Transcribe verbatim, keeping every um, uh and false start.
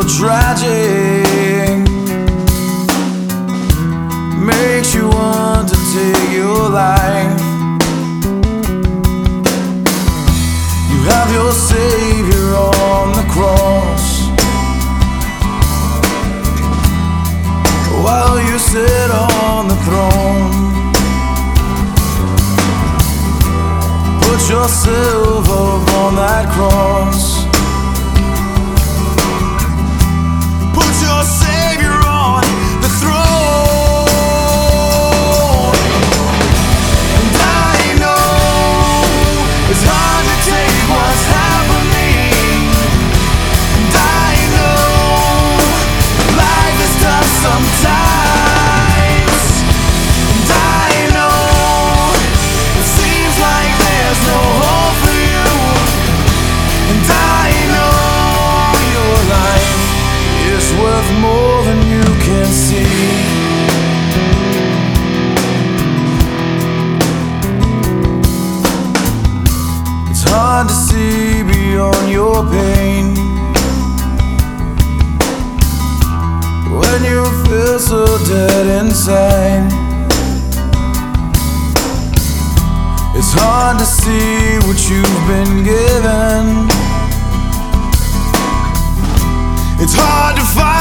tragic, makes you want to take your life. You have your Savior on the cross, while you sit on the throne. Put yourself up on that cross. Put your Savior on the throne. And I know it's hard to take what's happening. And I know life is tough sometimes. And I know it seems like there's no hope for you. And I know your life is worth more than you can see. It's hard to see beyond your pain when you feel so dead inside. It's hard to see what you've been given. It's hard to find